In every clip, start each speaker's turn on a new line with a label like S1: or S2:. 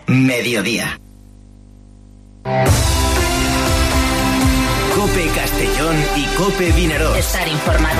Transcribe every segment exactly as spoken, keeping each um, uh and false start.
S1: Mediodía. COPE Castellón y COPE Vinaròs.
S2: Estar informado.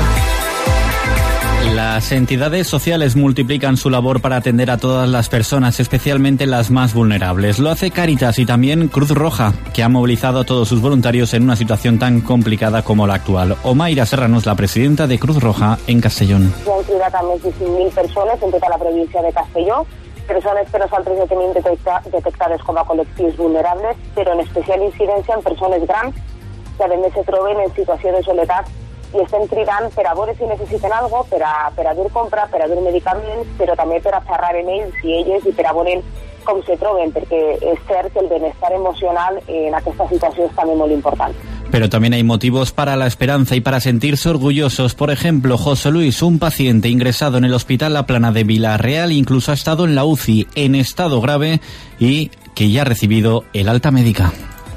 S3: Las entidades sociales multiplican su labor para atender a todas las personas, especialmente las más vulnerables. Lo hace Cáritas y también Cruz Roja, que ha movilizado a todos sus voluntarios en una situación tan complicada como la actual. Omaira Serrano es la presidenta de Cruz Roja en Castellón.
S4: Se han cridat a més de cinc mil persones en tota la província de Castelló, persones que nosaltres ja tenim detecta, detectades com a col·lectius vulnerables, però en especial incidència en persones grans que a més se troben en situació de soledat i estem cridant per a veure si necessiten alguna cosa, per a, per a dur compra, per a dur medicaments, però també per a xerrar amb ells i elles i per a veure com se troben, perquè és cert que el benestar emocional en aquesta situació és també molt important.
S3: Pero también hay motivos para la esperanza y para sentirse orgullosos. Por ejemplo, José Luis, un paciente ingresado en el Hospital La Plana de Villarreal, incluso ha estado en la U C I en estado grave y que ya ha recibido el alta médica.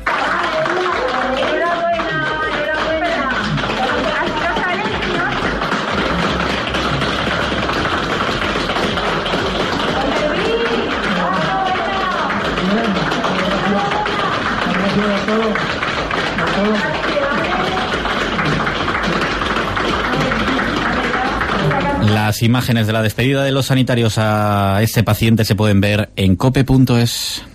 S3: Las imágenes de la despedida de los sanitarios a este paciente se pueden ver en cope punto es.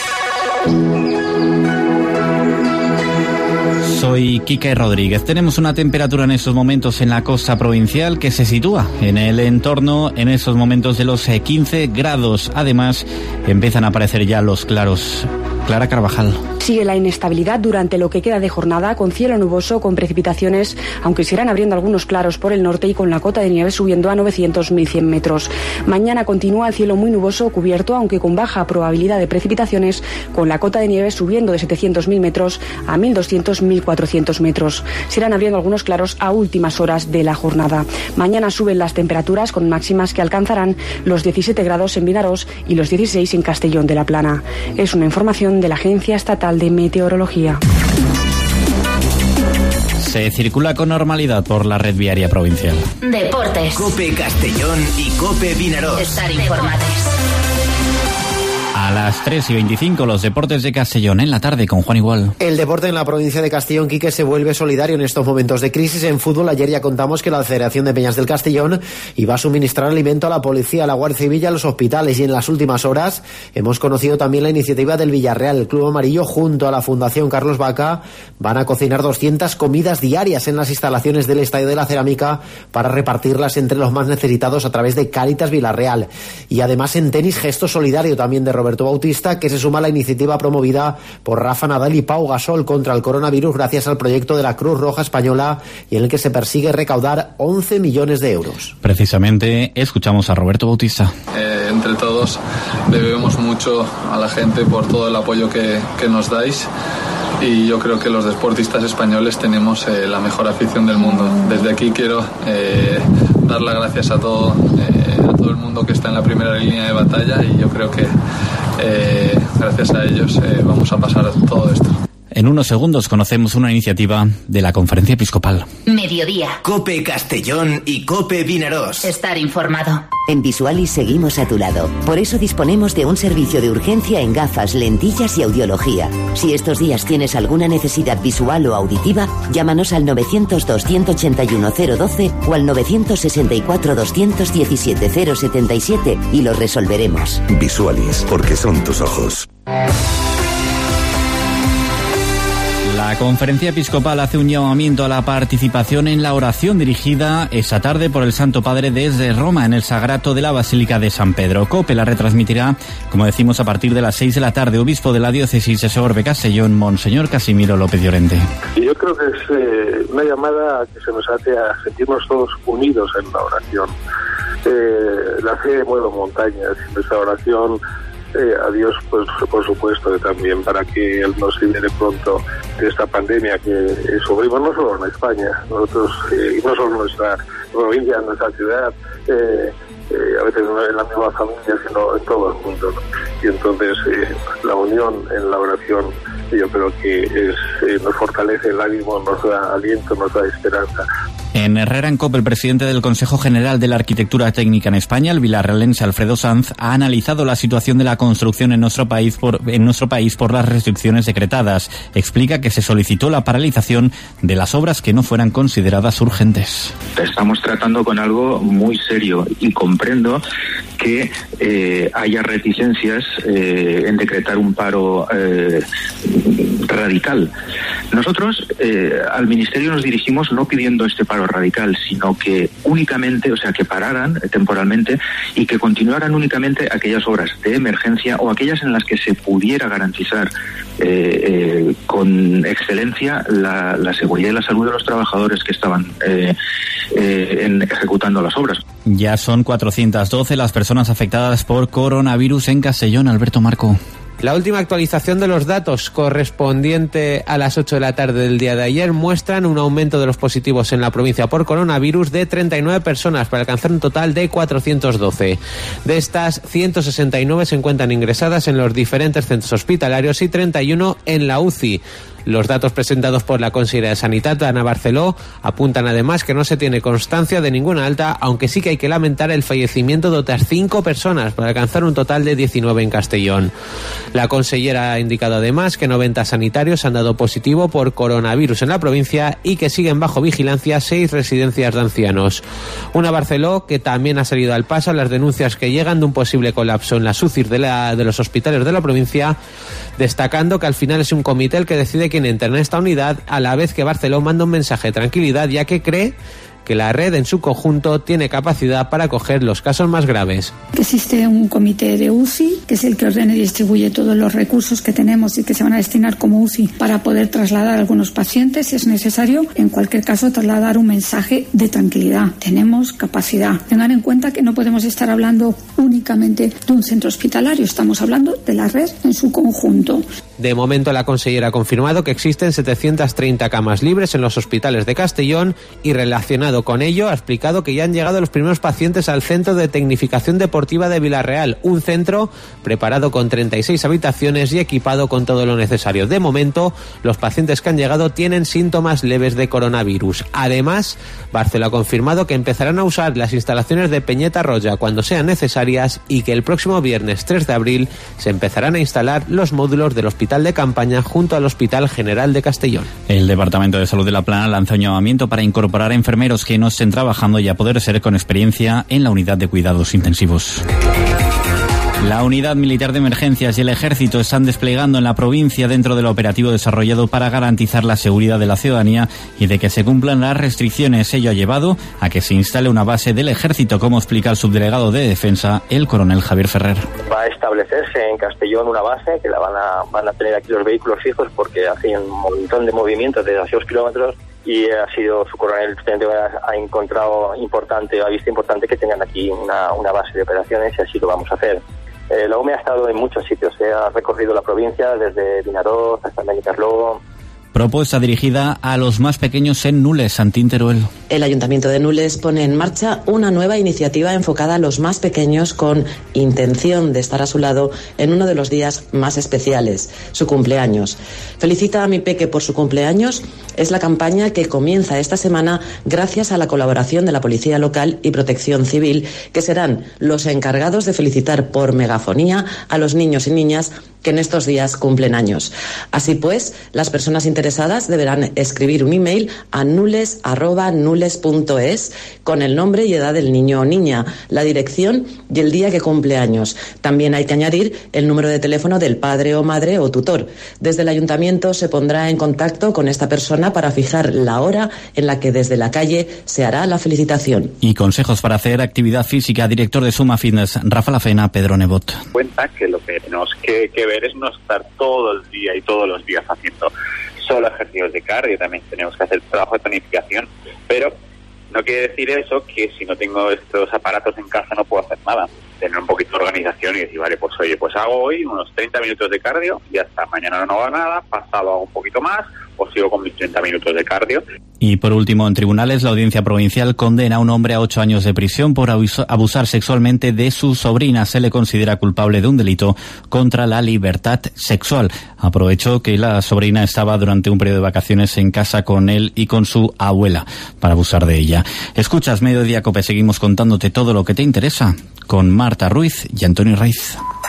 S3: Soy Quique Rodríguez. Tenemos una temperatura en estos momentos en la costa provincial que se sitúa en el entorno en esos momentos de los quince grados. Además, empiezan a aparecer ya los claros. Clara Carvajal.
S5: Sigue la inestabilidad durante lo que queda de jornada, con cielo nuboso, con precipitaciones, aunque se irán abriendo algunos claros por el norte y con la cota de nieve subiendo a novecientos a mil cien metros. Mañana continúa el cielo muy nuboso, cubierto, aunque con baja probabilidad de precipitaciones, con la cota de nieve subiendo de setecientos mil metros a mil doscientos a mil cuatrocientos metros. Se irán abriendo algunos claros a últimas horas de la jornada. Mañana suben las temperaturas con máximas que alcanzarán los diecisiete grados en Vinaròs y los dieciséis en Castellón de la Plana. Es una información de la Agencia Estatal de Meteorología.
S3: Se circula con normalidad por la red viaria provincial.
S2: Deportes.
S1: COPE Castellón y COPE Vinaròs.
S2: Estar informados.
S3: A las tres y veinticinco, los deportes de Castellón en la tarde con Juan Igual.
S6: El deporte en la provincia de Castellón, Quique, se vuelve solidario en estos momentos de crisis. En fútbol, ayer ya contamos que la Federación de Peñas del Castellón iba a suministrar alimento a la policía, a la Guardia Civil y a los hospitales. Y en las últimas horas hemos conocido también la iniciativa del Villarreal. El Club Amarillo, junto a la Fundación Carlos Vaca, van a cocinar doscientas comidas diarias en las instalaciones del Estadio de la Cerámica para repartirlas entre los más necesitados a través de Cáritas Villarreal. Y además en tenis, gesto solidario también de Roberto Bautista, que se suma a la iniciativa promovida por Rafa Nadal y Pau Gasol contra el coronavirus gracias al proyecto de la Cruz Roja Española y en el que se persigue recaudar once millones de euros.
S3: Precisamente escuchamos a Roberto Bautista.
S7: Eh, entre todos debemos mucho a la gente por todo el apoyo que, que nos dais. Y yo creo que los deportistas españoles tenemos eh, la mejor afición del mundo. Desde aquí quiero eh, dar las gracias a todo, eh, a todo el mundo que está en la primera línea de batalla y yo creo que eh, gracias a ellos eh, vamos a pasar todo esto.
S3: En unos segundos conocemos una iniciativa de la Conferencia Episcopal.
S2: Mediodía.
S1: COPE Castellón y COPE Vinaròs.
S2: Estar informado.
S8: En Visualis seguimos a tu lado. Por eso disponemos de un servicio de urgencia en gafas, lentillas y audiología. Si estos días tienes alguna necesidad visual o auditiva, llámanos al novecientos dos, ciento ochenta y uno, cero doce o al novecientos sesenta y cuatro, doscientos diecisiete, cero setenta y siete y lo resolveremos.
S9: Visualis, porque son tus ojos.
S3: La Conferencia Episcopal hace un llamamiento a la participación en la oración dirigida esta tarde por el Santo Padre desde Roma en el Sagrato de la Basílica de San Pedro. COPE la retransmitirá, como decimos, a partir de las seis de la tarde. Obispo de la Diócesis de Segorbe Castellón, Monseñor Casimiro López Llorente.
S10: Yo creo que es eh, una llamada que se nos hace a sentirnos todos unidos en la oración. Eh, la fe mueve montañas y nuestra oración Eh, a Dios, pues por supuesto, también para que Él nos libere pronto de esta pandemia que eh, sufrimos no solo en España, nosotros, eh, y no solo en nuestra provincia, en nuestra ciudad, eh, eh, a veces no en la misma familia, sino en todo el mundo, ¿no? Y entonces eh, la unión en la oración, yo creo que es, eh, nos fortalece el ánimo, nos da aliento, nos da esperanza.
S3: En Herrera en COPE, el presidente del Consejo General de la Arquitectura Técnica en España, el vilarrealense Alfredo Sanz, ha analizado la situación de la construcción en nuestro país por, en nuestro país por las restricciones decretadas. Explica que se solicitó la paralización de las obras que no fueran consideradas urgentes.
S11: Estamos tratando con algo muy serio y comprendo que eh, haya reticencias eh, en decretar un paro eh, radical. Nosotros eh, al Ministerio nos dirigimos no pidiendo este paro radical, sino que únicamente, o sea, que pararan temporalmente y que continuaran únicamente aquellas obras de emergencia o aquellas en las que se pudiera garantizar eh, eh, con excelencia la, la seguridad y la salud de los trabajadores que estaban eh, eh, en, ejecutando las obras.
S3: Ya son cuatrocientas doce las personas afectadas por coronavirus en Castellón. Alberto Marco.
S12: La última actualización de los datos correspondiente a las ocho de la tarde del día de ayer muestran un aumento de los positivos en la provincia por coronavirus de treinta y nueve personas para alcanzar un total de cuatrocientos doce. De estas, ciento sesenta y nueve se encuentran ingresadas en los diferentes centros hospitalarios y treinta y uno en la U C I. Los datos presentados por la consellera de Sanitat, Ana Barceló, apuntan además que no se tiene constancia de ninguna alta, aunque sí que hay que lamentar el fallecimiento de otras cinco personas para alcanzar un total de diecinueve en Castellón. La consellera ha indicado además que noventa sanitarios han dado positivo por coronavirus en la provincia y que siguen bajo vigilancia seis residencias de ancianos. Una Barceló que también ha salido al paso a las denuncias que llegan de un posible colapso en las U C I de, la, de los hospitales de la provincia, destacando que al final es un comité el que decide quién entra en esta unidad, a la vez que Barceló manda un mensaje de tranquilidad, ya que cree que la red en su conjunto tiene capacidad para acoger los casos más graves.
S13: Existe un comité de U C I, que es el que ordena y distribuye todos los recursos que tenemos y que se van a destinar como U C I para poder trasladar a algunos pacientes, si es necesario. En cualquier caso, trasladar un mensaje de tranquilidad. Tenemos capacidad. Tengan en cuenta que no podemos estar hablando únicamente de un centro hospitalario, estamos hablando de la red en su conjunto.
S12: De momento, la consellera ha confirmado que existen setecientas treinta camas libres en los hospitales de Castellón y, relacionado con ello, ha explicado que ya han llegado los primeros pacientes al Centro de Tecnificación Deportiva de Vilarreal, un centro preparado con treinta y seis habitaciones y equipado con todo lo necesario. De momento, los pacientes que han llegado tienen síntomas leves de coronavirus. Además, Barceló ha confirmado que empezarán a usar las instalaciones de Peñeta Roya cuando sean necesarias y que el próximo viernes tres de abril se empezarán a instalar los módulos del hospital de campaña junto al Hospital General de Castellón.
S3: El Departamento de Salud de La Plana lanza un llamamiento para incorporar a enfermeros que no estén trabajando y a poder ser con experiencia en la unidad de cuidados intensivos. La Unidad Militar de Emergencias y el Ejército están desplegando en la provincia dentro del operativo desarrollado para garantizar la seguridad de la ciudadanía y de que se cumplan las restricciones. Ello ha llevado a que se instale una base del Ejército, como explica el subdelegado de Defensa, el coronel Javier Ferrer.
S14: Va a establecerse en Castellón una base que la van a, van a tener aquí los vehículos fijos porque hacen un montón de movimientos de dos kilómetros y ha sido su coronel ha encontrado importante, ha visto importante que tengan aquí una, una base de operaciones y así lo vamos a hacer. Eh, la U M E ha estado en muchos sitios, eh, ha recorrido la provincia desde Vinaroz hasta Benicarló.
S3: Propuesta dirigida a los más pequeños en Nules, Santín Teruel.
S15: El Ayuntamiento de Nules pone en marcha una nueva iniciativa enfocada a los más pequeños con intención de estar a su lado en uno de los días más especiales, su cumpleaños. Felicita a mi peque por su cumpleaños es la campaña que comienza esta semana gracias a la colaboración de la Policía Local y Protección Civil, que serán los encargados de felicitar por megafonía a los niños y niñas que en estos días cumplen años. Así pues, las personas interesadas deberán escribir un email a nules arroba nules punto es con el nombre y edad del niño o niña, la dirección y el día que cumple años. También hay que añadir el número de teléfono del padre o madre o tutor. Desde el ayuntamiento se pondrá en contacto con esta persona para fijar la hora en la que desde la calle se hará la felicitación.
S3: Y consejos para hacer actividad física. Director de Suma Fitness, Rafa Lafena, Pedro Nebot.
S16: Cuenta que lo que tenemos que, que ver es no estar todo el día y todos los días haciendo solo ejercicios de cardio, también tenemos que hacer trabajo de tonificación, pero no quiere decir eso que si no tengo estos aparatos en casa no puedo hacer nada. Tener un poquito de organización y decir, vale, pues oye, pues hago hoy unos treinta minutos de cardio, ya está, mañana no hago nada, pasado hago un poquito más, pues sigo con mis treinta minutos de cardio.
S3: Y por último, en tribunales, la Audiencia Provincial condena a un hombre a ocho años de prisión por abusar sexualmente de su sobrina. Se le considera culpable de un delito contra la libertad sexual. Aprovechó que la sobrina estaba durante un periodo de vacaciones en casa con él y con su abuela para abusar de ella. Escuchas Mediodía Cope, seguimos contándote todo lo que te interesa con Marta Ruiz y Antonio Raiz.